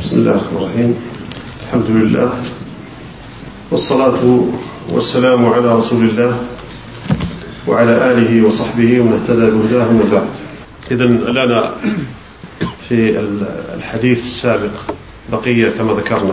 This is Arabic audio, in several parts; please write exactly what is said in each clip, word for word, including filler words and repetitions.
بسم الله الرحمن الرحيم. الحمد لله والصلاة والسلام على رسول الله وعلى آله وصحبه ومن اهتدى بهداه من بعد. إذن لنا في الحديث السابق بقية كما ذكرنا،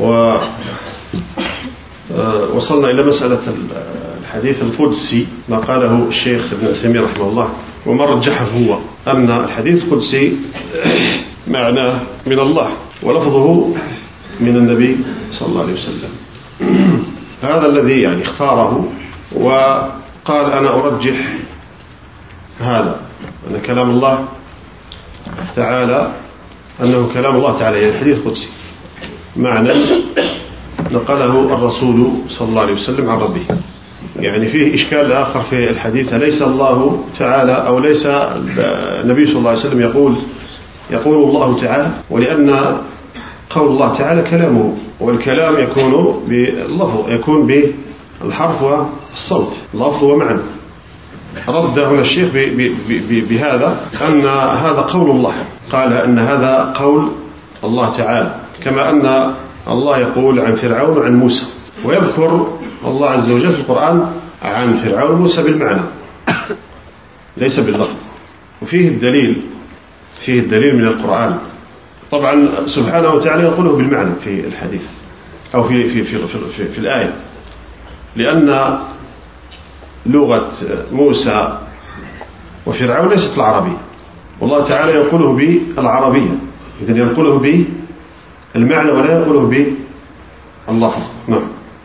ووصلنا إلى مسألة الحديث القدسي، ما قاله الشيخ ابن تيمية رحمه الله، وما رجحه هو أن الحديث القدسي معناه من الله ولفظه من النبي صلى الله عليه وسلم. هذا الذي يعني اختاره، وقال أنا أرجح هذا أن كلام الله تعالى أنه كلام الله تعالى، يعني الحديث القدسي معنى نقله الرسول صلى الله عليه وسلم عن ربه. يعني فيه إشكال آخر في الحديث، ليس الله تعالى أو ليس النبي صلى الله عليه وسلم يقول يقول الله تعالى، ولأن قول الله تعالى كلامه، والكلام يكون باللفظ، يكون بالحرف والصوت، لفظ ومعنى. رد هنا الشيخ بهذا أن هذا قول الله، قال أن هذا قول الله تعالى، كما أن الله يقول عن فرعون وعن موسى، ويذكر الله عز وجل في القرآن عن فرعون وموسى بالمعنى ليس باللفظ. وفيه الدليل فيه الدليل من القرآن، طبعا سبحانه وتعالى يقوله بالمعنى في الحديث أو في في في في, في, في الآية، لأن لغة موسى وفرعون ليست العربية، والله تعالى يقوله بالعربية، إذن يقوله بالمعنى ولا يقوله باللفظ. نعم.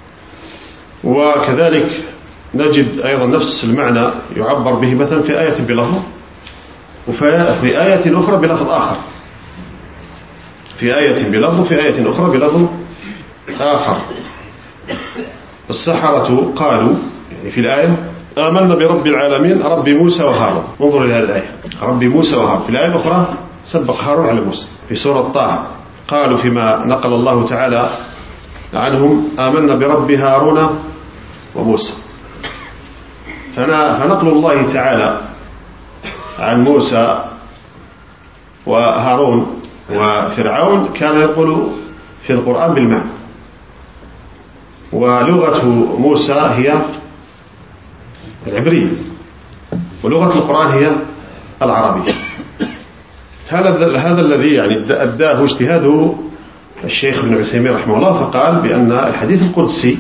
وكذلك نجد أيضا نفس المعنى يعبر به مثلا في آية بلفظ، وفي آية أخرى بلفظ آخر، في آية بلفظ وفي آية أخرى بلفظ آخر. السحرة قالوا يعني في الآية آمنا برب العالمين رب موسى وهارون. انظر إلى هذه الآية، رب موسى وهارون. في الآية الأخرى سبق هارون على موسى. في سورة طه قالوا فيما نقل الله تعالى عنهم آمنا برب هارون وموسى. فنقل الله تعالى عن موسى وهارون وفرعون كان يقول في القرآن بالمعنى، ولغة موسى هي العبرية، ولغة القرآن هي العربية. هذا هذا الذي يعني أداه اجتهاده الشيخ ابن عثيمين رحمه الله، فقال بأن الحديث القدسي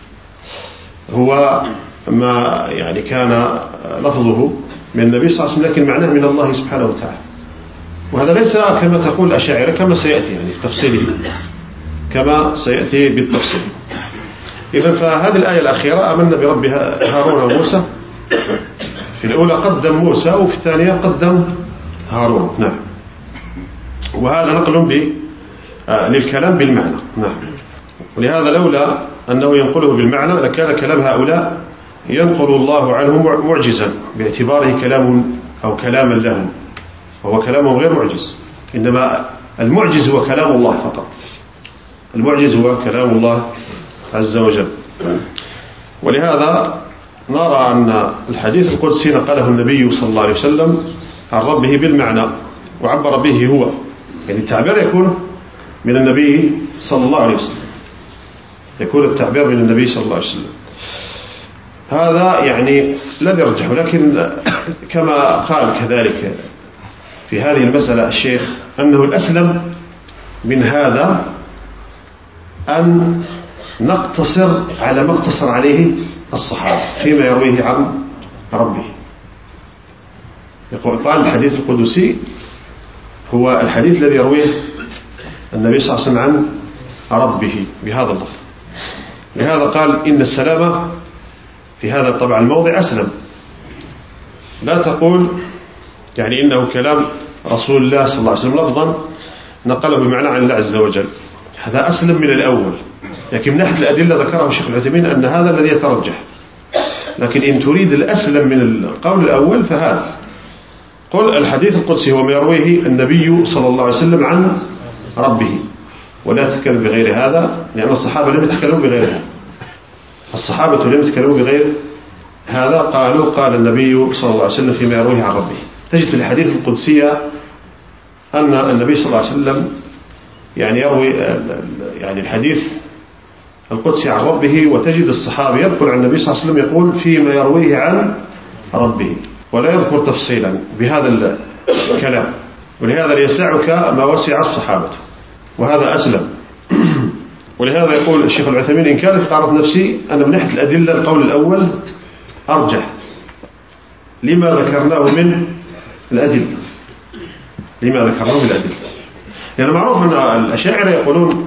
هو ما يعني كان لفظه من النبي صلى الله عليه وسلم، لكن معناه من الله سبحانه وتعالى. وهذا ليس كما تقول الأشاعرة، كما سيأتي يعني في تفصيله، كما سيأتي بالتفصيل. إذن فهذه الآية الأخيرة آمنا برب هارون وموسى، في الأولى قدم موسى وفي الثانية قدم هارون. نعم. وهذا نقل ب للكلام بالمعنى. نعم. ولهذا لولا أنه ينقله بالمعنى لكان كلام هؤلاء ينقل الله عنه معجزا، باعتباره كلام أو كلاما لهم، وهو كلام غير معجز. إنما المعجز هو كلام الله فقط، المعجز هو كلام الله عز وجل. ولهذا نرى أن الحديث القدسي نقله النبي صلى الله عليه وسلم عن ربه بالمعنى، وعبر به هو، يعني التعبير يكون من النبي صلى الله عليه وسلم، يكون التعبير من النبي صلى الله عليه وسلم. هذا يعني الذي يرجح، لكن كما قال كذلك في هذه المسألة الشيخ أنه الأسلم من هذا أن نقتصر على ما اقتصر عليه الصحابة فيما يرويه عن ربه. يقول قال الحديث القدسي هو الحديث الذي يرويه النبي صلى الله عليه وسلم عن ربه بهذا اللفظ. لهذا قال إن السلام في هذا طبعا الموضع أسلم. لا تقول يعني إنه كلام رسول الله صلى الله عليه وسلم لفظا نقله بمعنى عن الله عز وجل، هذا أسلم من الأول. لكن من ناحية الأدلة ذكره الشيخ العثيمين أن هذا الذي يترجح، لكن إن تريد الأسلم من القول الأول فهذا. قل الحديث القدسي هو ما يرويه النبي صلى الله عليه وسلم عن ربه، ولا تتكلم بغير هذا، لأن الصحابة لم يتكلموا بغير هذا، الصحابة لم يتكلموا بغير هذا. قالوا قال النبي صلى الله عليه وسلم فيما يرويه عن ربه. تجد في الحديث القدسية أن النبي صلى الله عليه وسلم يعني يروي يعني الحديث القدسي عن ربه، وتجد الصحابي يذكر عن النبي صلى الله عليه وسلم يقول فيما يرويه عن ربه، ولا يذكر تفصيلا بهذا الكلام. ولهذا يسعك ما وسع الصحابة، وهذا أسلم. ولهذا يقول الشيخ العثيمين إن كان في قارة نفسي أنا من ناحية الأدلة القول الأول أرجح لما ذكرناه من الأدلة لما ذكرناه من الأدلة يعني معروف أن الأشاعرة يقولون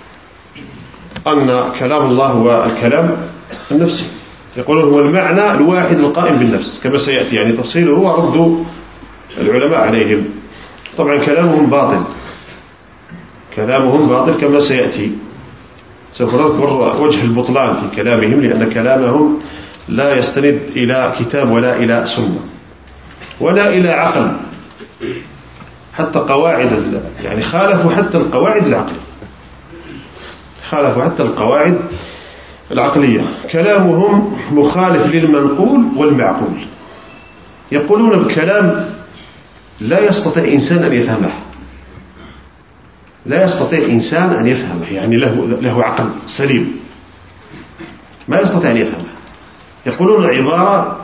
أن كلام الله هو الكلام النفسي، يقولون هو المعنى الواحد القائم بالنفس كما سيأتي، يعني تفصيله ورد العلماء عليهم. طبعا كلامهم باطل كلامهم باطل كما سيأتي، سوف نذكر وجه البطلان في كلامهم، لأن كلامهم لا يستند إلى كتاب ولا إلى سنة ولا إلى عقل، حتى قواعد يعني خالفوا حتى القواعد العقلية خالفوا حتى القواعد العقلية. كلامهم مخالف للمنقول والمعقول، يقولون بكلام لا يستطيع إنسان أن يفهمه لا يستطيع إنسان أن يفهمه يعني له, له عقل سليم ما يستطيع أن يفهمه. يقولون عبارة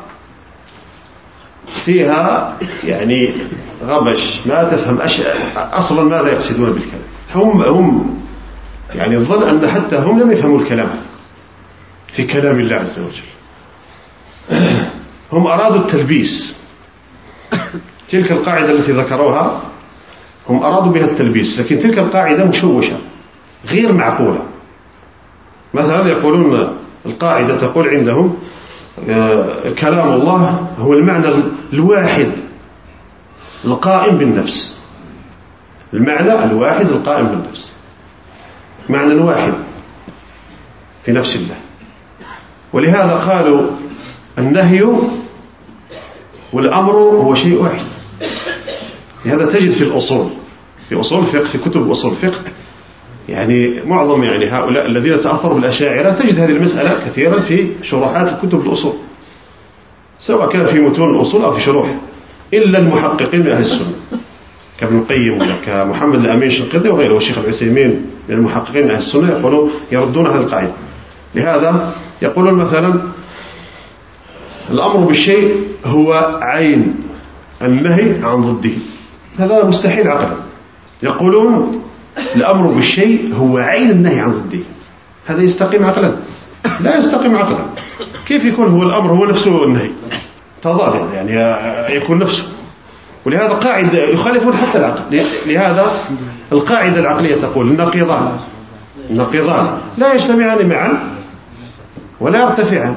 فيها يعني غبش، ما تفهم أصلا ماذا يقصدون بالكلام. هم هم يعني الظن أن حتى هم لم يفهموا الكلام في كلام الله عز وجل، هم أرادوا التلبيس. تلك القاعدة التي ذكروها هم أرادوا بها التلبيس، لكن تلك القاعدة مشوشة غير معقولة. مثلا يقولون القاعدة تقول عندهم كلام الله هو المعنى الواحد القائم بالنفس، المعنى الواحد القائم بالنفس، معنى واحد في نفس الله. ولهذا قالوا النهي والأمر هو شيء واحد. لهذا تجد في الأصول في أصول الفقه في كتب أصول الفقه يعني معظم يعني هؤلاء الذين تأثروا بالأشاعرة تجد هذه المسألة كثيرا في شروحات كتب الأصول، سواء كان في متون الأصول أو في شروح، إلا المحققين من أهل السنة كابن القيم ولا كمحمد الأمين الشنقيطي وغيره والشيخ العثيمين من المحققين من أهل السنة يقولون يردون هذه القاعدة. لهذا يقولون مثلا الأمر بالشيء هو عين النهي عن ضده، هذا مستحيل عقلا. يقولون الأمر بالشيء هو عين النهي عن ضده، هذا يستقيم عقلا؟ لا يستقيم عقلا. كيف يكون هو الأمر هو نفسه النهي؟ تضاد يعني يكون نفسه. ولهذا قاعدة يخالفون حتى العقل. لهذا القاعدة العقلية تقول النقيضان النقيضان لا يجتمعان معا ولا يرتفعان.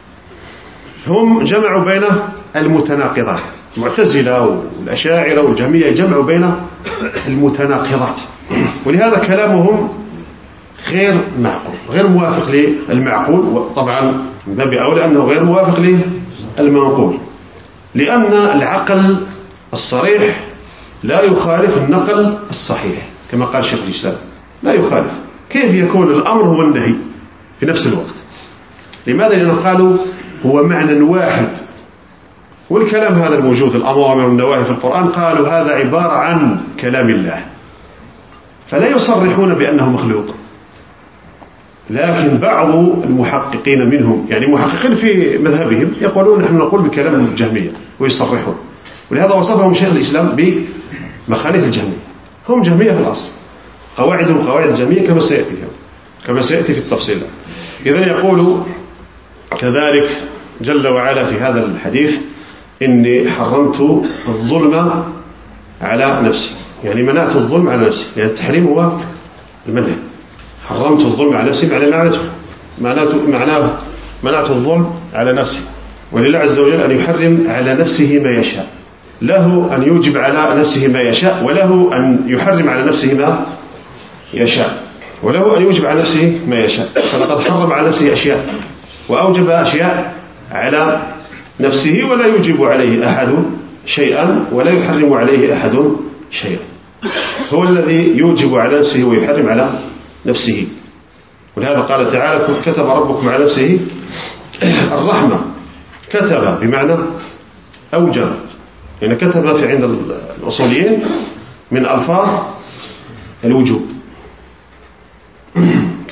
هم جمعوا بين المتناقضات، المعتزلة والأشاعرة والجهمية جمعوا بين المتناقضات، ولهذا كلامهم غير معقول غير موافق للمعقول، وطبعا من باب أولى أنه غير موافق للمنقول، لأن العقل الصريح لا يخالف النقل الصحيح كما قال شيخ الإسلام، لا يخالف. كيف يكون الأمر هو النهي في نفس الوقت؟ لماذا؟ لأنه قالوا هو معنى واحد، والكلام هذا الموجود الأمر والنواهي في القرآن قالوا هذا عبارة عن كلام الله، فلا يصرحون بأنه مخلوق. لكن بعض المحققين منهم يعني محققين في مذهبهم يقولون نحن نقول بكلام الجهمية ويصرحون، ولهذا وصفهم شيخ الإسلام بمخالف الجهمية. هم جهمية في الأصل، قواعدهم قواعد الجهمية كما سيأتي كما سيأتي في التفصيل. إذن يقول كذلك جل وعلا في هذا الحديث إني حرمت الظلم على نفسي، يعني منعت الظلم على نفسي، يعني التحريم هو المنع. حرمت الظلم على نفسي معنى معناته معناه منعت الظلم على نفسي. ولله عز وجل أن يحرم على نفسه ما يشاء، له أن يوجب على نفسه ما يشاء، وله أن يحرم على نفسه ما يشاء، وله أن يوجب على نفسه ما يشاء. فلقد حرم على نفسه أشياء وأوجب أشياء على نفسه، ولا يوجب عليه أحد شيئا ولا يحرم عليه أحد شيئا. هو الذي يوجب على نفسه ويحرم على نفسه. ولهذا قال تعالى كتب ربكم على نفسه الرحمة. كتب بمعنى أوجب، يعني كتب في عند الأصوليين من ألفاظ الوجوب،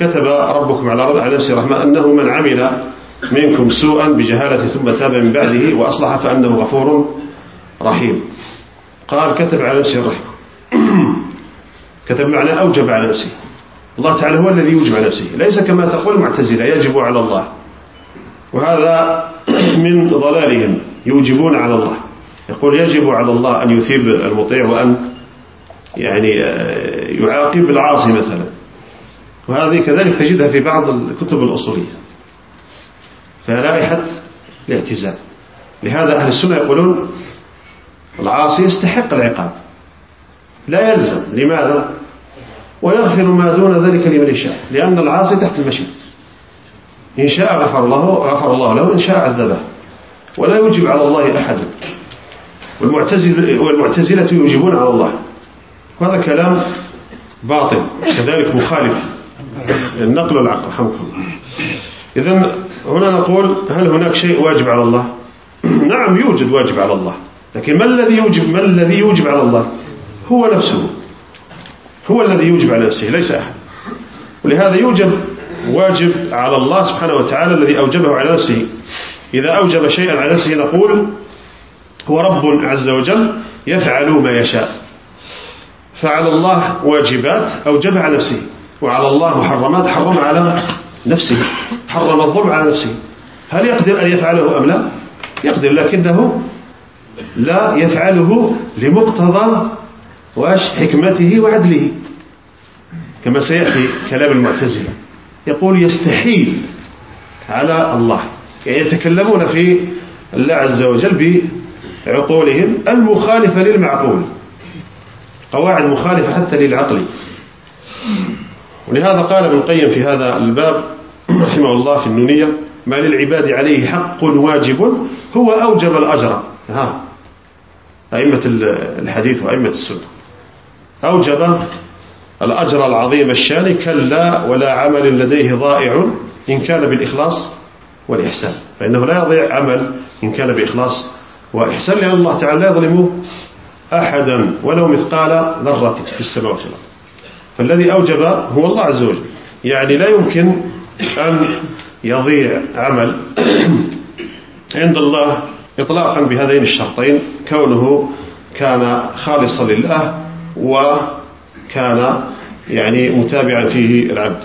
كتب ربكم على نفسه رحمة أنه من عمل منكم سوءا بجهالة ثم تاب من بعده وأصلح فأنه غفور رحيم. قال كتب على نفسه الرحمة. كتب معنى أوجب على نفسه. الله تعالى هو الذي يوجب على نفسه، ليس كما تقول المعتزلة يجب على الله، وهذا من ضلالهم، يوجبون على الله. يقول يجب على الله أن يثيب المطيع وأن يعني يعاقب العاصي مثلا، وهذه كذلك تجدها في بعض الكتب الأصولية فرائحة الاعتزال. لهذا أهل السنة يقولون العاصي يستحق العقاب لا يلزم. لماذا؟ ويغفر ما دون ذلك لمن يشاء، لأن العاصي تحت المشيئة، إن شاء غفر الله غفر الله له، إن شاء عذبه، ولا يوجب على الله أحد. والمعتزلة يوجبون على الله، وهذا كلام باطل كذلك مخالف النقل والعقل رحمكم الله. إذن هنا نقول هل هناك شيء واجب على الله؟ نعم يوجد واجب على الله، لكن ما الذي يوجب ما الذي يوجب على الله؟ هو نفسه، هو الذي يوجب على نفسه ليس أحد. ولهذا يوجب واجب على الله سبحانه وتعالى الذي أوجبه على نفسه. إذا أوجب شيئا على نفسه نقول هو رب عز وجل يفعل ما يشاء، فعلى الله واجبات أوجب على نفسه، وعلى الله محرمات حرم على نفسه، حرم الظلم على نفسه. هل يقدر أن يفعله أم لا؟ يقدر، لكنه لا يفعله لمقتضى واش حكمته وعدله، كما سيأتي كلام المعتزلة. يقول يستحيل على الله، يعني يتكلمون في الله عز وجل بعقولهم المخالفة للمعقول، قواعد مخالفة حتى للعقل. ولهذا قال ابن القيم في هذا الباب رحمه الله في النونية ما للعباد عليه حق واجب هو أوجب الأجر. ها أئمة الحديث وأئمة السنة أوجب الأجر العظيم الشان، كلا ولا عمل لديه ضائع إن كان بالإخلاص والإحسان، فإنه لا يضيع عمل إن كان بإخلاص وإحسان، لأن الله تعالى لا يظلم أحدا ولو مثقال ذرة في السماوات والأرض. فالذي أوجب هو الله عز وجل، يعني لا يمكن أن يضيع عمل عند الله إطلاقا بهذين الشرطين، كونه كان خالصا لله وكان يعني متابعا فيه العبد.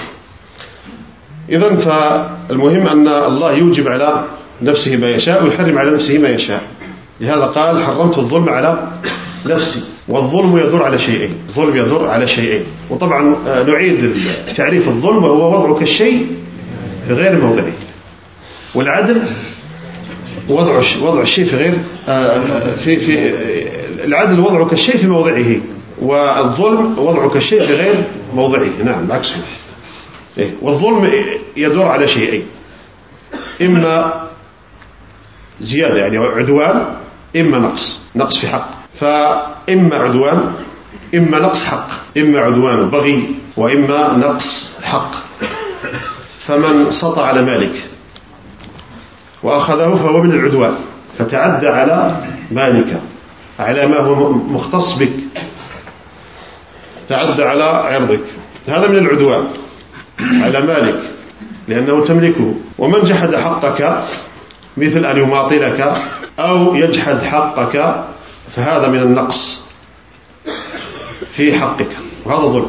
إذن فالمهم أن الله يوجب على نفسه ما يشاء ويحرم على نفسه ما يشاء. لهذا قال حرمت الظلم على نفسي، والظلم يدور على شيئين، الظلم يدور على شيئين. وطبعا نعيد تعريف الظلم وهو وضعك الشيء في غير موضعه، والعدل وضع وضع الشيء في غير في في العدل وضعك الشيء في موضعه، والظلم وضعك الشيء في غير موضعه. نعم عكسه. والظلم يدور على شيئين، إما زيادة يعني عدوان، إما نقص نقص في حق. فإما عدوان إما نقص حق، إما عدوان بغي وإما نقص حق. فمن سطع على مالك وأخذه فهو من العدوان، فتعدى على مالك على ما هو مختص بك، تعدى على عرضك، هذا من العدوان على مالك لأنه تملكه. ومن جحد حقك مثل أن يماطلك أو يجحد حقك فهذا من النقص في حقك، وهذا ظلم.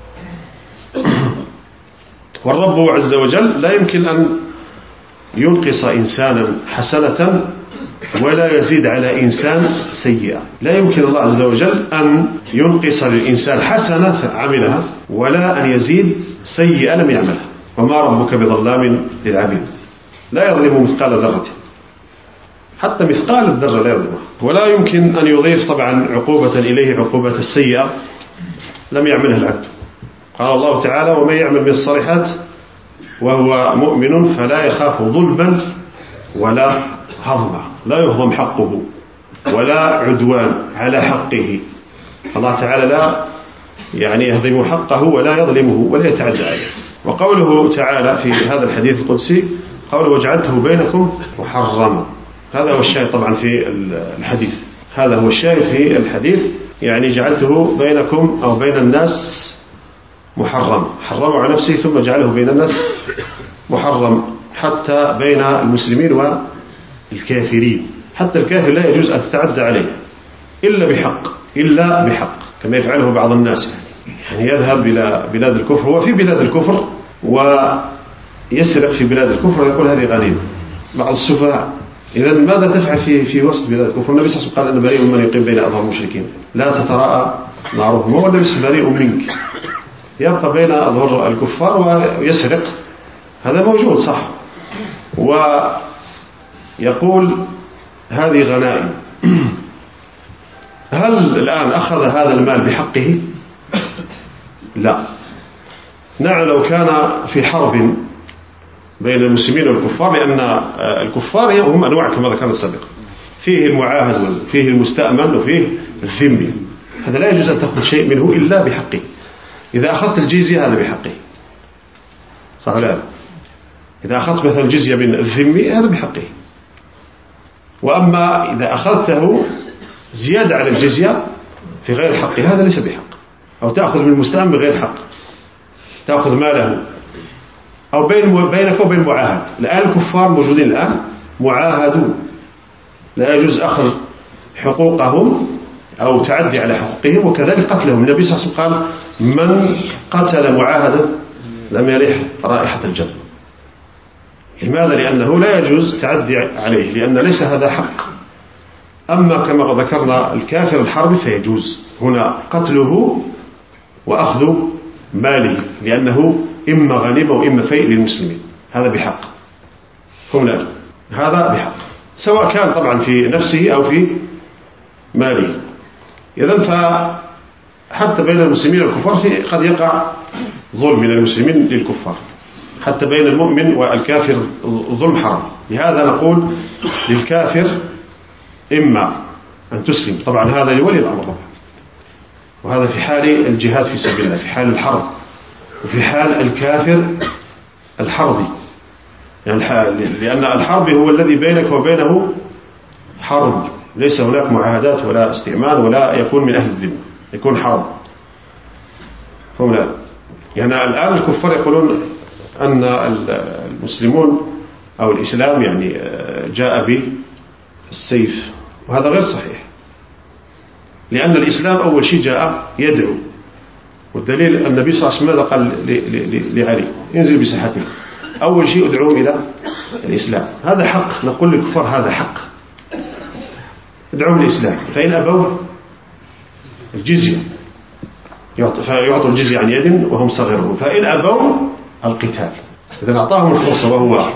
والرب عز وجل لا يمكن أن ينقص إنسانا حسنة ولا يزيد على إنسان سيئة. لا يمكن الله عز وجل أن ينقص للإنسان حسنة عملها ولا أن يزيد سيئة لم يعملها. وما ربك بظلام للعبيد، لا يظلم مثقال ذرة، حتى مثقال الذرة لا يظلمها. ولا يمكن أن يضيف طبعا عقوبة إليه عقوبة السيئة لم يعملها العبد. قال الله تعالى ومن يعمل من الصالحات وهو مؤمن فلا يخاف ظلما ولا هضما، لا يهضم حقه ولا عدوان على حقه. الله تعالى لا يعني يهضم حقه ولا يظلمه ولا يتعدى عليه. وقوله تعالى في هذا الحديث القدسي قوله وجعلته بينكم محرما، هذا هو الشاهد طبعا في الحديث، هذا هو الشاهد في الحديث، يعني جعلته بينكم أو بين الناس محرم، حرمه على نفسه ثم جعله بين الناس محرم، حتى بين المسلمين والكافرين. حتى الكافر لا يجوز أن تتعدى عليه إلا بحق، إلا بحق، كما يفعله بعض الناس، يعني يذهب إلى بلاد الكفر، هو في بلاد الكفر ويسرق في بلاد الكفر ويقول هذه غنيمة. بعض السفهاء. إذا ماذا تفعل في في وسط بلاد الكفر؟ النبي صلى الله عليه وسلم قال أن بريء من يقيم بين أظهر المشركين لا تتراءى معروفهم، هو النبي بريء منك، يبقى بين أظهر الكفار ويسرق، هذا موجود صح، ويقول هذه غنائم. هل الآن أخذ هذا المال بحقه؟ لا. نعم لو كان في حرب بين المسلمين والكفار، لأن الكفار هم أنواع كما ذكرنا سابقا، فيه المعاهد وفيه المستأمن وفيه الذمي، هذا لا يجوز أن تأخذ شيء منه إلا بحقه. إذا أخذت الجزية هذا بحقه، صح ولا لا؟ إذا أخذت مثلا الجزية من الذمي هذا بحقه. وأما إذا أخذته زيادة على الجزية في غير حقه هذا ليس بحق. أو تأخذ من المستأمن بغير حق، تأخذ ماله، أو بين بينك وبين معاهد. الآن الكفار موجودين الآن معاهدون، لا يجوز أخذ حقوقهم أو تعدي على حقوقهم، وكذلك قتلهم. النبي صلى الله عليه وسلم قال من قتل معاهدا لم يرح رائحة الجنة. لماذا؟ لأنه لا يجوز تعدي عليه، لأن ليس هذا حق. أما كما ذكرنا الكافر الحربي فيجوز هنا قتله وأخذ ماله، لأنه إما غنيمة وإما فيء للمسلمين، هذا بحق. هم لا، هذا بحق، سواء كان طبعا في نفسه أو في ماله. إذن فحتى بين المسلمين والكفار قد يقع ظلم من المسلمين للكفار، حتى بين المؤمن والكافر ظلم حرام. لهذا نقول للكافر إما أن تسلم، طبعا هذا لولي الأمر طبعا، وهذا في حال الجهاد في سبيل الله، في حال الحرب، وفي حال الكافر الحربي، يعني لأن الحربي هو الذي بينك وبينه حرب، ليس هناك معاهدات ولا استئمان ولا يكون من أهل الذمة، يكون حرب. هم لا، يعني الآن الكفار يقولون أن المسلمون أو الإسلام يعني جاء بالسيف، وهذا غير صحيح، لأن الإسلام أول شيء جاء يدعو، والدليل النبي صلى الله عليه وسلم قال لعلي انزل بساحته، أول شيء ادعوهم إلى الإسلام، هذا حق. نقول للكفار هذا حق، ادعوهم الإسلام، فإن أبوا الجزية فيعطوا الجزية عن يد وهم صغيرون، فإن أبوا القتال. إذا أعطاهم الفرصة وهو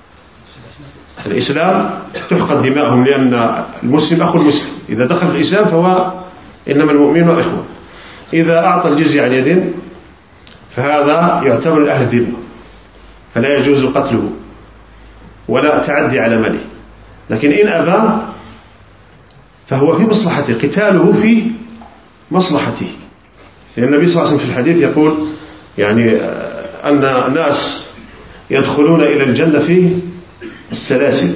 الإسلام تحقن دماءهم، لأن المسلم أخو المسلم، إذا دخل في الإسلام فهو إنما المؤمنون إخوة. إذا أعطى الجزية عن يد فهذا يعتبر من أهل الذمة، فلا يجوز قتله ولا تعدي على ماله. لكن إن أبى فهو في مصلحته، قتاله في مصلحته، لأن النبي صلى الله عليه وسلم في الحديث يقول يعني أن الناس يدخلون إلى الجنة في السلاسل،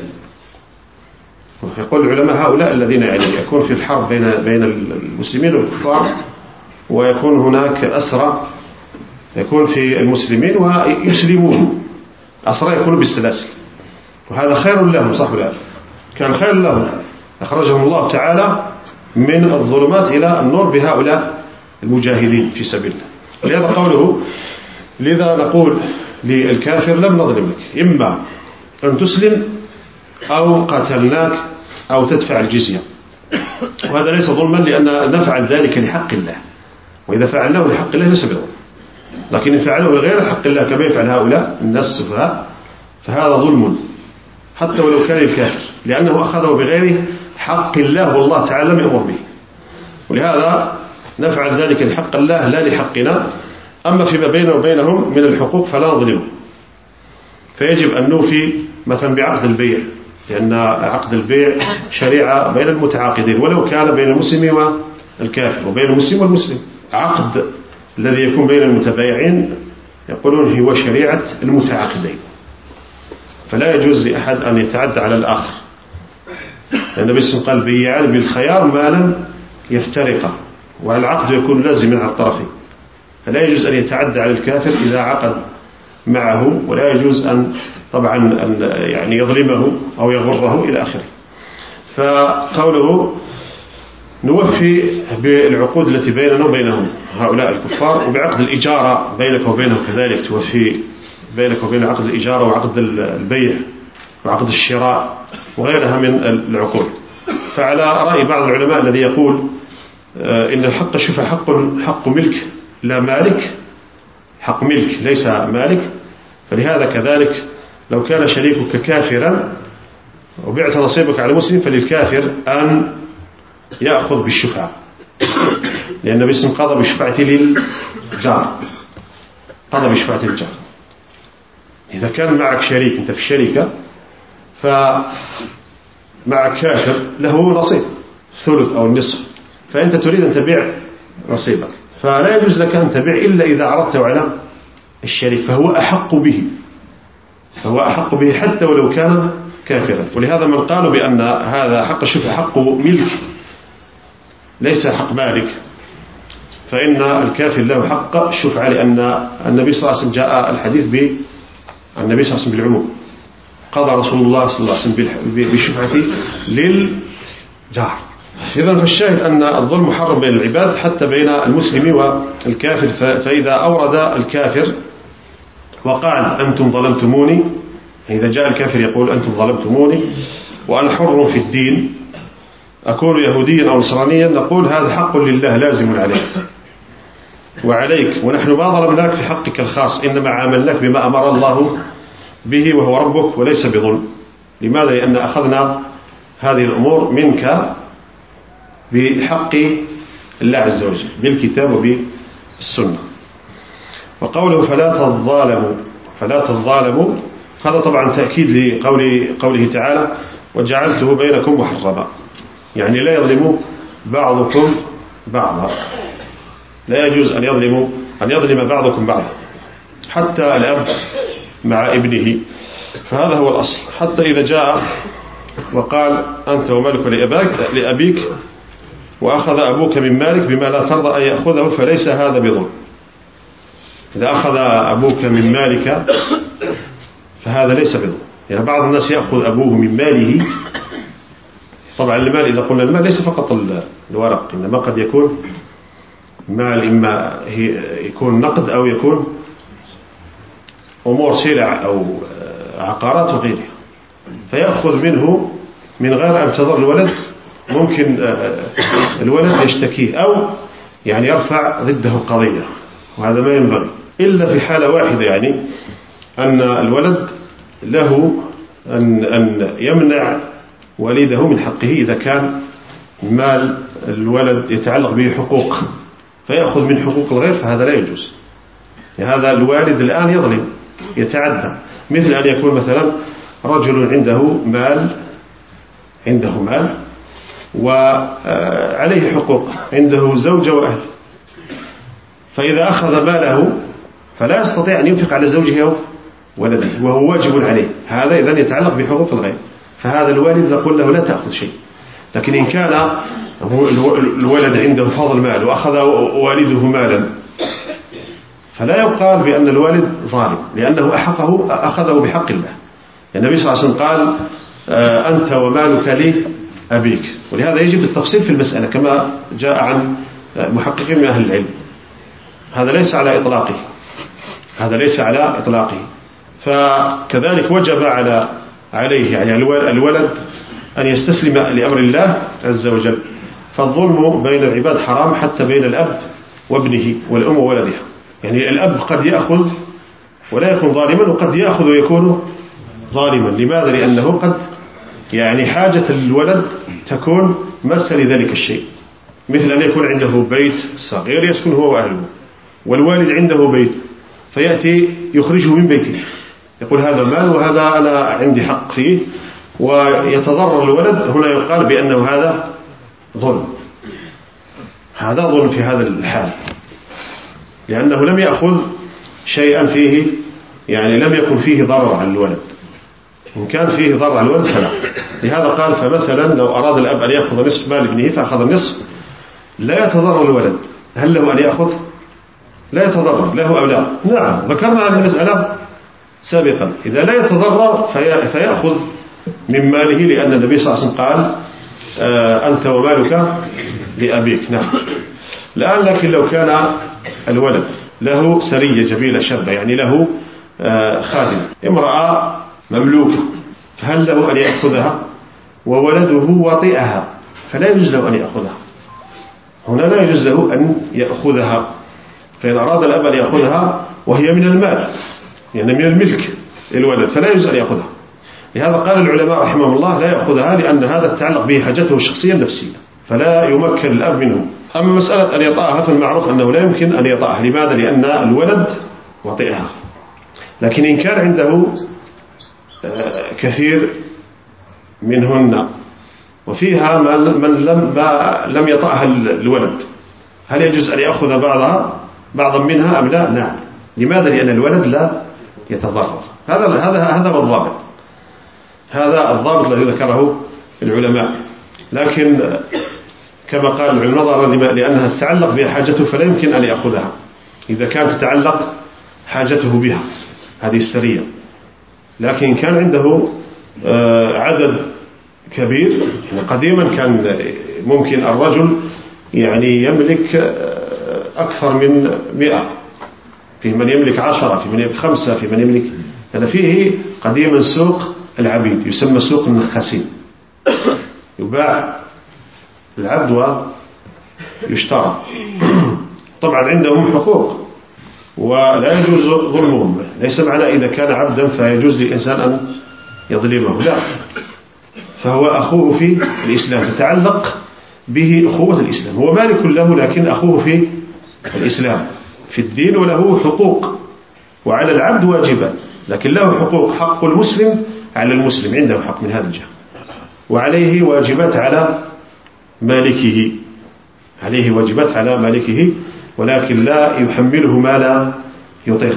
يقول العلماء هؤلاء الذين يعني يكون في الحرب بين بين المسلمين والكفار، ويكون هناك أسرى يكون في المسلمين ويسلمون، أسرى يكونوا بالسلاسل، وهذا خير لهم، صح ولا لا؟ كان خير لهم، أخرجهم الله تعالى من الظلمات إلى النور بهؤلاء المجاهدين في سبيل الله. ولهذا قوله لذا نقول للكافر لم نظلمك، إما أن تسلم أو قاتلناك أو تدفع الجزية، وهذا ليس ظلما، لأن نفعل ذلك لحق الله، وإذا فعلناه لحق الله ليس بظلم. لكن إن فعله لغير حق الله كما يفعل هؤلاء الناس السفهاء فهذا ظلم، حتى ولو كان الكافر، لأنه أخذه بغير حق الله والله تعالى لم يأمر به. ولهذا نفعل ذلك لحق الله لا لحقنا. أما فيما بيننا وبينهم من الحقوق فلا نظلمه، فيجب أن نوفي مثلا بعقد البيع، لأن عقد البيع شريعة بين المتعاقدين، ولو كان بين المسلم والكافر وبين المسلم والمسلم. عقد الذي يكون بين المتبايعين يقولون هو شريعة المتعاقدين، فلا يجوز لأحد أن يتعدى على الآخر، لأن النبي صلى الله عليه وسلم قال بيعان بالخيار ما لم يفترقا، والعقد يكون لازما على الطرفين. فلا يجوز أن يتعدى على الكافر إذا عقد معه، ولا يجوز أن طبعا أن يعني يظلمه أو يغره إلى آخره. فقوله نوفي بالعقود التي بيننا وبينهم هؤلاء الكفار، وبعقد الإجارة بينك وبينهم كذلك توفي بينك وبين عقد الإجارة وعقد البيع وعقد الشراء وغيرها من العقود. فعلى رأي بعض العلماء الذي يقول إن حق الشفعة حق حق ملك لا مالك، حق ملك ليس مالك، فلهذا كذلك لو كان شريكك كافرا وبعت نصيبك على مسلم فللكافر أن يأخذ بالشفعة، لأن النبي صلى الله عليه وسلم قضى بالشفعة للجار، قضى بالشفعة للجار. إذا كان معك شريك أنت في الشركة فمعك كافر له نصيب ثلث أو النصف، فأنت تريد أن تبيع نصيبك، فلا يجوز لك أن تبيع إلا إذا عرضته على الشريك، فهو أحق به، فهو أحق به حتى ولو كان كافرا. ولهذا من قالوا بأن هذا حق الشفعة حق ملك ليس حق مالك، فإن الكافر له حق الشفعة، لأن النبي صلى الله عليه وسلم جاء الحديث بالنبي صلى الله عليه وسلم بالعموم، قضى رسول الله صلى الله عليه وسلم بالشفعة للجار. إذن فالشاهد أن الظلم محرم بين العباد حتى بين المسلم والكافر. فإذا أورد الكافر وقال أنتم ظلمتموني، إذا جاء الكافر يقول أنتم ظلمتموني وأنا حر في الدين أكون يهوديا أو نصرانيا، نقول هذا حق لله لازم عليك وعليك، ونحن ما ظلمناك في حقك الخاص، إنما عاملناك بما أمر الله به وهو ربك وليس بظلم. لماذا؟ لأن أخذنا هذه الأمور منك بحق الله عز وجل بالكتاب وبالسنة. وقوله فلا تظالموا، فلا تظالموا، هذا طبعا تأكيد لقوله قوله تعالى وجعلته بينكم محرما، يعني لا يظلم بعضكم بعضا، لا يجوز أن يظلم أن يظلم بعضكم بعضا، حتى الأب مع ابنه، فهذا هو الأصل. حتى إذا جاء وقال أنت ومالك لأباك لأبيك وأخذ أبوك من مالك بما لا ترضى أن يأخذه فليس هذا بظلم. إذا أخذ أبوك من مالك فهذا ليس بظلم، يعني بعض الناس يأخذ أبوه من ماله، طبعا المال إذا قلنا المال ليس فقط الورق، إنما قد يكون مال إما يكون نقد أو يكون أمور سلع أو عقارات وغيرها، فيأخذ منه من غير أن تضر الولد، ممكن الولد يشتكيه أو يعني يرفع ضده قضية، وهذا ما ينبغي إلا في حالة واحدة، يعني أن الولد له أن أن يمنع والده من حقه إذا كان مال الولد يتعلق به حقوق فيأخذ من حقوق الغير، فهذا لا يجوز. هذا الوالد الآن يظلم يتعدى، مثل أن يكون مثلا رجل عنده مال عنده مال وعليه حقوق، عنده زوجة وأهل، فإذا أخذ ماله فلا يستطيع أن ينفق على زوجه أو ولده وهو واجب عليه، هذا إذن يتعلق بحقوق الغير، فهذا الوالد نقول له لا تأخذ شيء. لكن إن كان الولد عنده فضل مال وأخذ والده مالا فلا يقال بأن الوالد ظالم، لأنه أحقه أخذه بحق الله. النبي صلى الله عليه وسلم قال أنت ومالك لي أبيك، ولهذا يجب التفصيل في المسألة كما جاء عن محققين من أهل العلم، هذا ليس على إطلاقه، هذا ليس على إطلاقه. فكذلك وجب على عليه يعني الولد أن يستسلم لأمر الله عز وجل. فالظلم بين العباد حرام حتى بين الأب وابنه والأم وولدها، يعني الأب قد يأخذ ولا يكون ظالما، وقد يأخذ ويكون ظالما. لماذا؟ لأنه قد يعني حاجة الولد تكون مسا لذلك الشيء، مثل أن يكون عنده بيت صغير يسكن هو وأهله، والوالد عنده بيت فيأتي يخرجه من بيته، يقول هذا مال وهذا أنا عندي حق فيه، ويتضرر الولد، هنا يقال بأنه هذا ظلم، هذا ظلم في هذا الحال، لأنه لم يأخذ شيئا فيه يعني لم يكن فيه ضرر على الولد، إن كان فيه ضرر على الولد فلا. لهذا قال فمثلا لو أراد الأب أن يأخذ نصف مال ابنه فأخذ النصف لا يتضرر الولد، هل له أن يأخذ؟ لا يتضرر له أو لا؟ نعم، ذكرنا هذه المسألة سابقا. إذا لا يتضرر في فيأخذ من ماله، لأن النبي صلى الله عليه وسلم قال آه أنت ومالك لأبيك. نعم. الآن لكن لو كان الولد له سرية جميلة شابة، يعني له آه خادم، امرأة مملوكة، فهل له أن يأخذها؟ وولده وطئها، فلا يجوز له أن يأخذها. هنا لا يجوز له أن يأخذها، فإن أراد الأب أن يأخذها وهي من المال، يعني من الملك الولد، فلا يجوز أن يأخذها. لهذا قال العلماء رحمهم الله لا يأخذها، لأن هذا تتعلق به حاجته الشخصية النفسية، فلا يمكن الأب منه. أما مسألة أن يطأها فالمعروف أنه لا يمكن أن يطأها. لماذا؟ لأن الولد وطئها. لكن إن كان عنده كثير منهن وفيها من لم لم يطأها الولد، هل يجوز أن يأخذ بعضها بعضا منها أم لا؟ نعم. لماذا؟ لأن الولد لا يتضرر. هذا هذا هذا هو الضابط، هذا الضابط الذي ذكره العلماء. لكن كما قال العلماء لأنها تتعلق بها حاجته فلا يمكن أن يأخذها إذا كانت تتعلق حاجته بها هذه السرية. لكن كان عنده عدد كبير، يعني قديما كان ممكن الرجل يعني يملك أكثر من مئة، في من يملك عشرة، في من يملك خمسة، في من يملك هذا. فيه قديما سوق العبيد يسمى سوق النخاسين، يباع العبد ويشترى. طبعا عندهم حقوق ولا يجوز ظلمهم، ليس معنى إذا كان عبدا فيجوز للإنسان أن يظلمه، لا، فهو أخوه في الإسلام، تتعلق به أخوة الإسلام. هو مالك له لكن أخوه في الإسلام في الدين، وله حقوق، وعلى العبد واجبات، لكن له حقوق. حق المسلم على المسلم، عنده حق من هذا الجهة، وعليه واجبات على مالكه، عليه واجبات على مالكه، ولكن لا يحمله ما لا يطيق.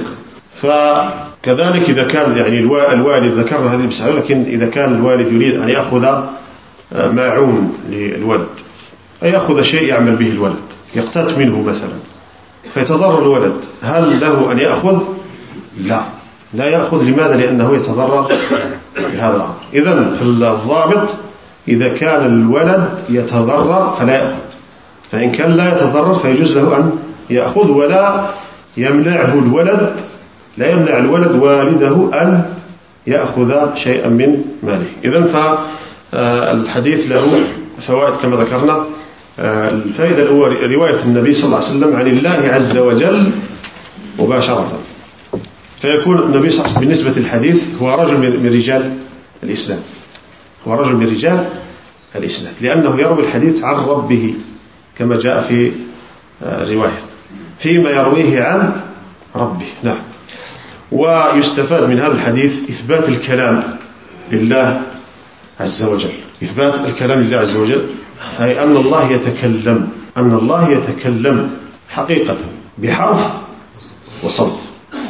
فكذلك إذا كان يعني الوالد، ذكرنا هذه المسألة، لكن إذا كان الوالد يريد أن يأخذ ماعون للولد، أي يأخذ شيء يعمل به الولد، يقتات منه مثلا فيتضرر الولد، هل له أن يأخذ؟ لا، لا يأخذ. لماذا؟ لأنه يتضرر بهذا الأمر. إذن في الضابط إذا كان الولد يتضرر فلا يأخذ، فإن كان لا يتضرر فيجوز له أن يأخذ، ولا يمنعه الولد لا يمنع الولد والده أن يأخذ شيئا من ماله. إذن فالحديث له فوائد كما ذكرنا. الفائدة الأولى رواية النبي صلى الله عليه وسلم عن الله عز وجل مباشرة، فيكون النبي صلى الله عليه وسلم بالنسبة للحديث هو رجل من رجال الإسلام، هو رجل من رجال الإسلام، لأنه يروي الحديث عن ربه كما جاء في رواية فيما يرويه عن ربه. نعم. ويستفاد من هذا الحديث إثبات الكلام لله عز وجل، إثبات الكلام لله عز وجل، أي أن الله يتكلم، أن الله يتكلم حقيقة بحرف وصوت،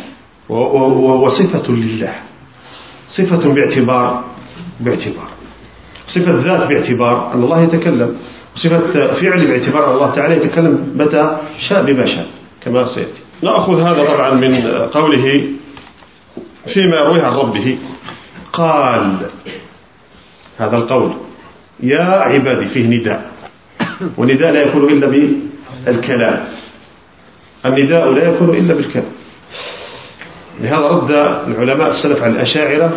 وصفة لله، صفة باعتبار باعتبار صفة ذات باعتبار أن الله يتكلم، وصفة فعل باعتبار أن الله تعالى يتكلم متى شاء بما شاء كما سيأتي. نأخذ هذا طبعا من قوله فيما يرويه عن ربه، قال هذا القول يا عبادي فيه نداء، والنداء لا يكون إلا بالكلام، النداء لا يكون إلا بالكلام. لهذا رد العلماء السلف على الأشاعرة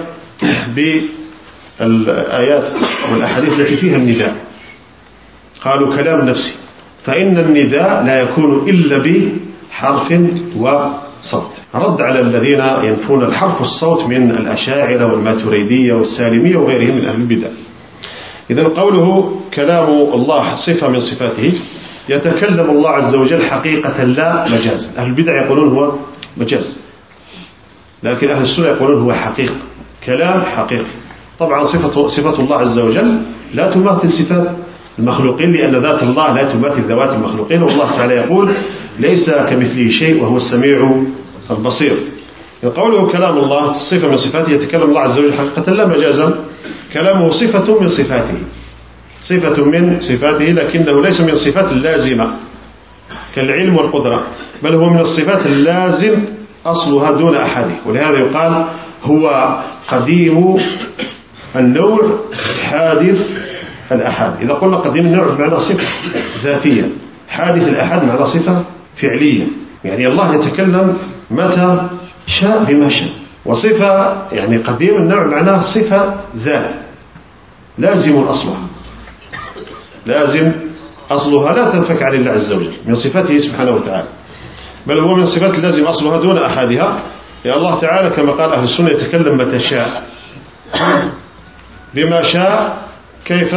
بالآيات والأحاديث التي فيها النداء، قالوا كلام نفسي، فإن النداء لا يكون إلا بحرف وصوت. رد على الذين ينفون الحرف والصوت من الأشاعرة والماتريدية والسالمية وغيرهم من أهل البدع. إذن قوله كلام الله صفة من صفاته، يتكلم الله عز وجل حقيقة لا مجاز. أهل البدع يقولون هو مجاز، لكن أهل السنة يقولون هو حقيقة، كلام حقيقي. طبعا صفة, صفة الله عز وجل لا تماثل صفات المخلوقين، لأن ذات الله لا تماثل ذوات المخلوقين، والله تعالى يقول ليس كمثله شيء وهو السميع البصير. قوله كلام الله صفة من صفاته، يتكلم الله عز وجل حقيقة لا مجازا، كلامه صفة من صفاته، صفة من صفاته، لكنه ليس من صفات اللازمة كالعلم والقدرة، بل هو من الصفات اللازم أصلها دون أحده، ولهذا يقال هو قديم النوع حادث الأحد. إذا قلنا قديم النوع بمعنى صفة ذاتية، حادث الأحد معنى صفة فعلية، يعني الله يتكلم متى شاء بما شاء. وصفة يعني قديم النوع معناه صفة ذات لازم أصلها، لازم أصلها لا تنفك عن الله عز وجل من صفاته سبحانه وتعالى، بل هو من الصفات اللازم أصلها دون أحدها. يا الله تعالى كما قال أهل السنة يتكلم متى شاء بما شاء كيف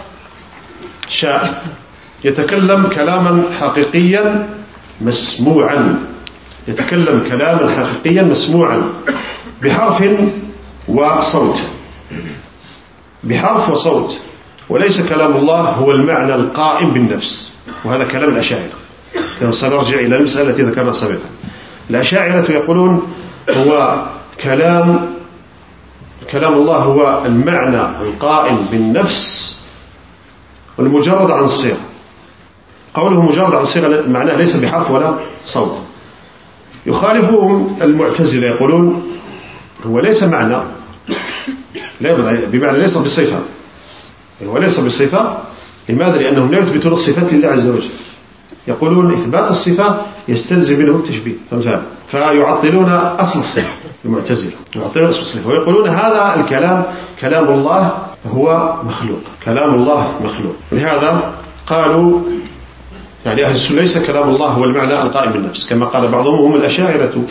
شاء، يتكلم كلاما حقيقيا مسموعا، يتكلم كلاما حقيقيا مسموعا بحرف وصوت، بحرف وصوت، وليس كلام الله هو المعنى القائم بالنفس، وهذا كلام الأشاعرة. سنرجع إلى المسألة التي ذكرنا سابقا. الأشاعرة يقولون هو كلام كلام الله هو المعنى القائم بالنفس والمجرد عن الصيغة. قوله مجرد عن الصيغة معناه ليس بحرف ولا صوت. يخالفهم المعتزلة يقولون هو ليس معنى، بمعنى ليس بالصفة، هو ليس بالصفة. لماذا؟ لأنهم لا يثبتون الصفات لله عز وجل، يقولون إثبات الصفة يستلزم منه التشبيه، فيعطلون أصل الصفة. المعتزلة يعطلون أصل الصفة ويقولون هذا الكلام كلام الله هو مخلوق، كلام الله مخلوق. لهذا قالوا يعني أهل السنة ليس كلام الله هو المعنى القائم بالنفس كما قال بعضهم هم الأشاعرة،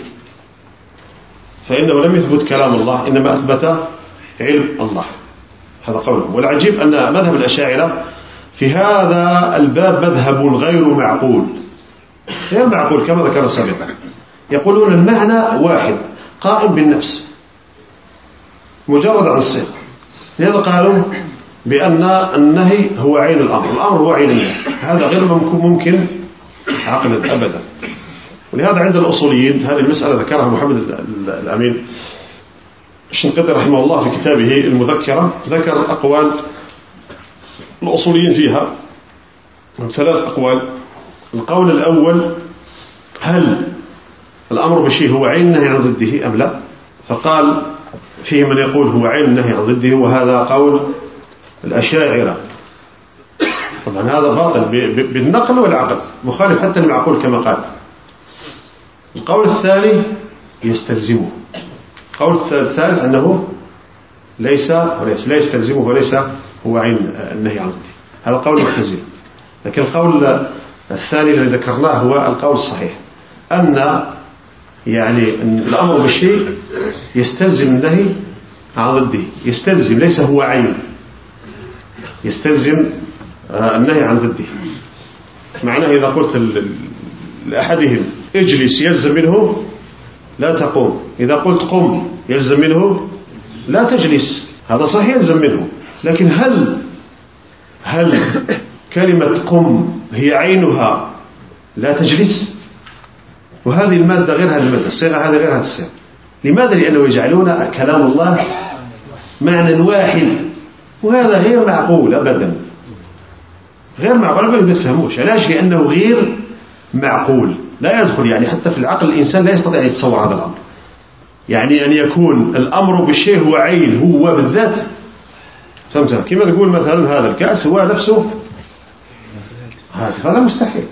فإنه لم يثبت كلام الله إنما أثبت علم الله، هذا قولهم. والعجيب أن مذهب الأشاعرة في هذا الباب مذهب غير معقول، غير معقول كما ذكر سابقا. يقولون المعنى واحد قائم بالنفس مجرد عن الصيغة، لذا قالوا بأن النهي هو عين الأمر، الأمر هو عين النهي، هذا غير ممكن عقلا أبدا. ولهذا عند الأصوليين هذه المسألة ذكرها محمد الأمين الشنقيطي رحمه الله في كتابه المذكرة، ذكر أقوال الأصوليين فيها ثلاث أقوال. القول الأول هل الأمر بشيء هو عين النهي عن ضده أم لا؟ فقال فيه من يقول هو عين النهي عن ضده، وهذا قول الأشاعرة. طبعا هذا باطل بالنقل والعقل، مخالف حتى المعقول كما قال. القول الثاني يستلزمه، القول الثالث أنه ليس وليس لا يستلزمه وليس هو عين النهي عن ضده، هذا قول المعتزلة. لكن القول الثاني الذي ذكرناه هو القول الصحيح، أن يعني الأمر بالشيء يستلزم النهي عن ضده، يستلزم ليس هو عين، يستلزم النهي عن ضده. معناه إذا قلت لأحدهم اجلس يلزم منه لا تقوم، إذا قلت قم يلزم منه لا تجلس، هذا صحيح يلزم منه. لكن هل هل كلمة قم هي عينها لا تجلس؟ وهذه المادة غير هذه المادة، الصيغة هذه غير هذه الصيغة. لماذا؟ لأنه يجعلون كلام الله معنى واحد، وهذا غير معقول أبدا، غير معقول، ما تفهموش. علاش؟ لأنه غير معقول، لا يدخل يعني حتى في العقل الإنسان لا يستطيع يتصور هذا الأمر. يعني أن يكون الأمر بالشيء هو عين هو بالذات، فهمت؟ كما تقول مثلا هذا الكأس هو نفسه، هذا مستحيل،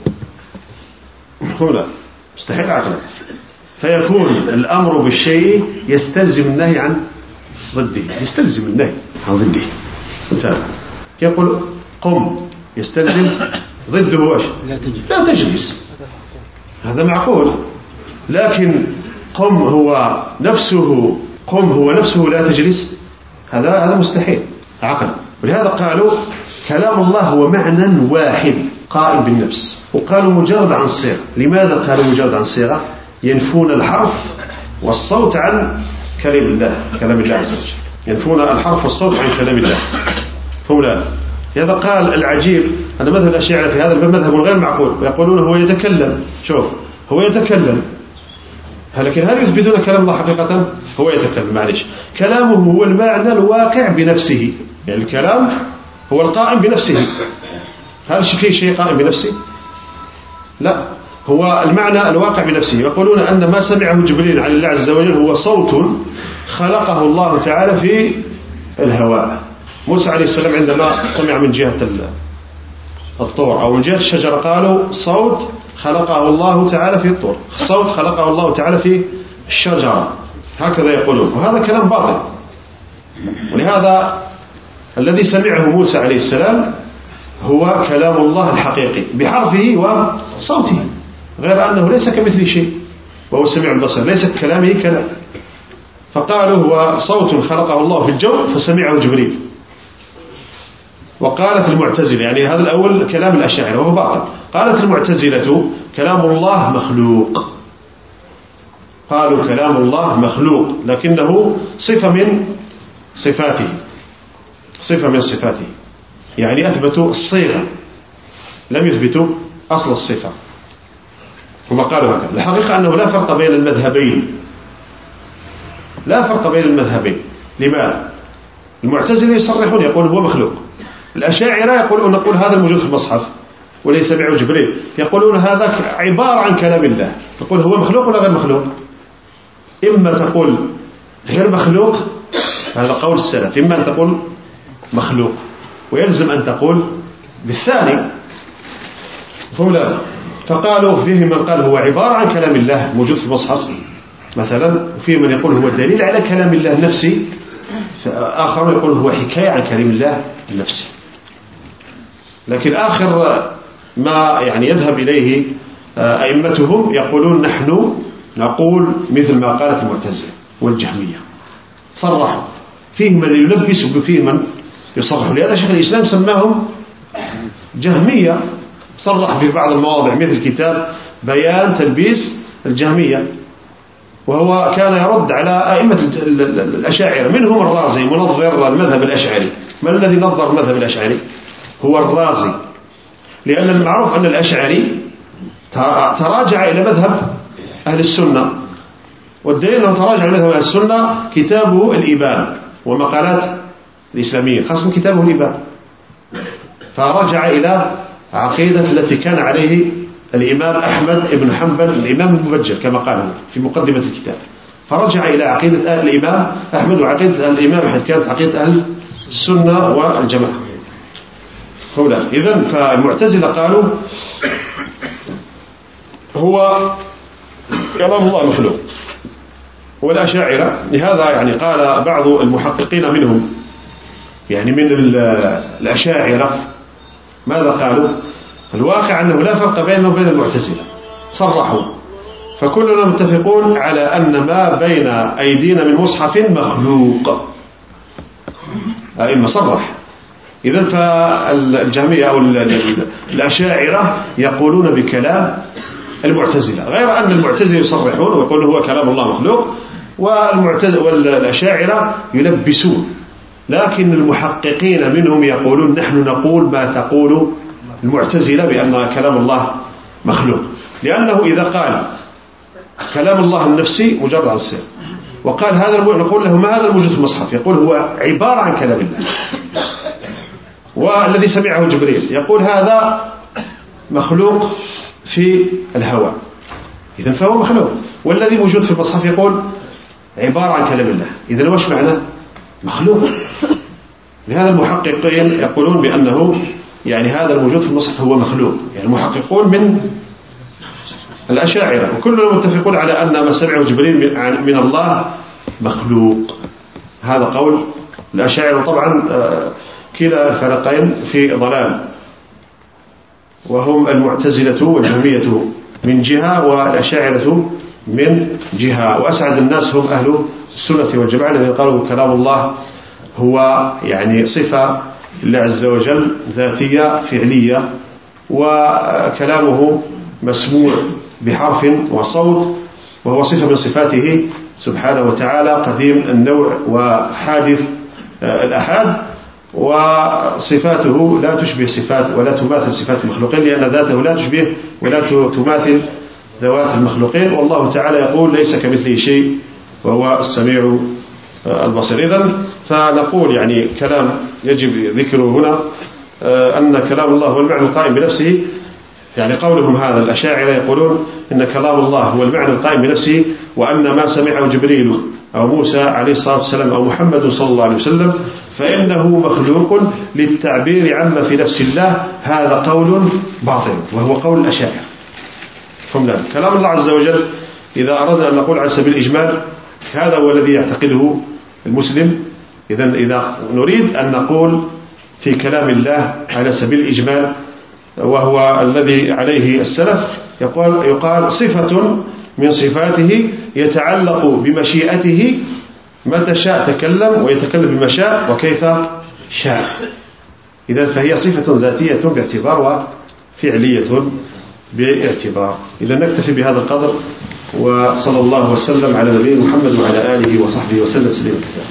هنا مستحيل عقلا. فيكون الأمر بالشيء يستلزم النهي عن ضده، يستلزم النهي عن ضده. فهمت؟ يقول قم يستلزم ضده ايش؟ لا تجلس، هذا معقول. لكن قم هو نفسه قم هو نفسه لا تجلس، هذا هذا مستحيل عقلا. ولهذا قالوا كلام الله هو معنى واحد قائم بالنفس، وقالوا مجرد عن الصيغة. لماذا قالوا مجرد عن الصيغة؟ ينفون الحرف والصوت عن كلام الله، كلام الله عز وجل، ينفون الحرف والصوت عن كلام الله. فولا هذا قال العجيب أن مذهب الأشاعرة في هذا الباب مذهب غير معقول، ويقولون هو يتكلم، شوف هو يتكلم، لكن هل يثبتون كلام الله حقيقة؟ هو يتكلم، معلش كلامه هو المعنى الواقع بنفسه، يعني الكلام هو القائم بنفسه. هل في شيء قائم بنفسه؟ لا، هو المعنى الواقع بنفسه. يقولون أن ما سمعه جبريل عن الله عز وجل هو صوت خلقه الله تعالى في الهواء. موسى عليه السلام عندما سمع من جهة الطور أو من جهة الشجرة قالوا صوت خلقه الله تعالى في الطور، صوت خلقه الله تعالى في الشجرة، هكذا يقولون، وهذا كلام باطل. ولهذا الذي سمعه موسى عليه السلام هو كلام الله الحقيقي بحرفه وصوته، غير أنه ليس كمثل شيء وهو السميع البصير، ليس كلامه كلام. فقالوا هو صوت خلقه الله في الجو فسمعه جبريل. وقالت المعتزلة، يعني هذا الأول كلام الأشاعرة وهو باطل، قالت المعتزلة كلام الله مخلوق، قالوا كلام الله مخلوق لكنه صفة من صفاته، صفة من صفاته، يعني أثبتوا الصيغة لم يثبتوا أصل الصفة. هم قالوا هكذا. الحقيقة أنه لا فرق بين المذهبين، لا فرق بين المذهبين. لماذا؟ المعتزلة يصرحون يقول هو مخلوق، الأشاعرة يقولون نقول هذا الموجود في المصحف وليس سمعه جبريل، يقولون هذا عبارة عن كلام الله، تقول هو مخلوق ولا غير مخلوق؟ إما تقول غير مخلوق، هذا قول السلف، إما أن تقول مخلوق، ويلزم أن تقول بالثاني. فولا فقالوا فيه من قال هو عبارة عن كلام الله موجود في المصحف مثلا، وفيه من يقول هو دليل على كلام الله النفسي، آخر يقول هو حكاية عن كلام الله النفسي. لكن آخر ما يعني يذهب إليه أئمتهم يقولون نحن نقول مثل ما قالت المعتزلة والجهمية، صرحوا، فيه من يلبس وفيه من يصرح. لهذا شيخ الإسلام سماهم جهمية، صرح في بعض المواضع مثل كتاب بيان تلبيس الجهمية، وهو كان يرد على أئمة الأشاعرة، منهم الرازي منظر المذهب الأشعري. ما الذي نظر المذهب الأشعري؟ هو الرازي، لأن المعروف أن الأشعري تراجع إلى مذهب أهل السنة، والدليل أنه تراجع إلى مذهب أهل السنة كتابه الإبان ومقالات الإسلاميين، خاصة كتابه الإبان، فرجع إلى عقيدة التي كان عليه الإمام أحمد بن حنبل الإمام المبجل كما قال في مقدمة الكتاب، فرجع إلى عقيدة أهل الإمام أحمد، وعقيدة الإمام أحمد كانت عقيدة أهل السنة والجماعة. إذن فالمعتزلة قالوا هو كلام الله مخلوق، والأشاعرة لهذا يعني قال بعض المحققين منهم يعني من الأشاعرة ماذا قالوا؟ الواقع أنه لا فرق بينه وبين المعتزلة، صرحوا، فكلنا متفقون على أن ما بين أيدينا من مصحف مخلوق، أئمة صرح. إذن فالجهمية أو الأشاعرة يقولون بكلام المعتزلة، غير أن المعتزلة يصرحون ويقولون هو كلام الله مخلوق، والأشاعرة يلبسون. لكن المحققين منهم يقولون نحن نقول ما تقول المعتزلة بأن كلام الله مخلوق، لأنه إذا قال كلام الله النفسي مجرد عن السير، وقال هذا نقول له ما هذا الموجود في المصحف، يقول هو عبارة عن كلام الله، والذي سمعه جبريل يقول هذا مخلوق في الهواء، إذن فهو مخلوق، والذي موجود في المصحف يقول عبارة عن كلام الله، إذن وش معنى مخلوق؟ لهذا المحققين يقولون بأنه يعني هذا الموجود في المصحف هو مخلوق، يعني المحققون من الأشاعرة، وكلنا متفقون على أن ما سمعه جبريل من الله مخلوق. هذا قول الأشاعرة. طبعا كلا الفريقين في ضلال، وهم المعتزلة والجهمية من جهة والأشاعرة من جهة، وأسعد الناس هم أهل السنة والجماعة الذين قالوا كلام الله هو يعني صفة لله عز وجل ذاتية فعلية، وكلامه مسموع بحرف وصوت، وهو صفة من صفاته سبحانه وتعالى، قديم النوع وحادث الأحاد، وصفاته لا تشبه صفات ولا تماثل صفات المخلوقين، لأن ذاته لا تشبه ولا تماثل ذوات المخلوقين. والله تعالى يقول ليس كمثله شيء وهو السميع البصير. إذن فنقول يعني كلام يجب ذكره هنا أن كلام الله هو المعنى القائم بنفسه يعني قولهم هذا الأشاعرة يقولون إن كلام الله هو المعنى القائم بنفسه، وأن ما سمعه جبريل أو موسى عليه الصلاة والسلام أو محمد صلى الله عليه وسلم فإنه مخلوق للتعبير عما في نفس الله، هذا قول باطل وهو قول الأشاعرة. فهمنا كلام الله عز وجل إذا أردنا أن نقول على سبيل الإجمال هذا هو الذي يعتقده المسلم. إذن إذا نريد أن نقول في كلام الله على سبيل الإجمال وهو الذي عليه السلف، يقول, يقال صفة من صفاته يتعلق بمشيئته، متى شاء تكلم ويتكلم بما شاء وكيف شاء. إذن فهي صفة ذاتية باعتبار وفعلية باعتبار. إذن نكتفي بهذا القدر، وصلى الله وسلم على نبينا محمد وعلى آله وصحبه وسلم تسليما كثيرا.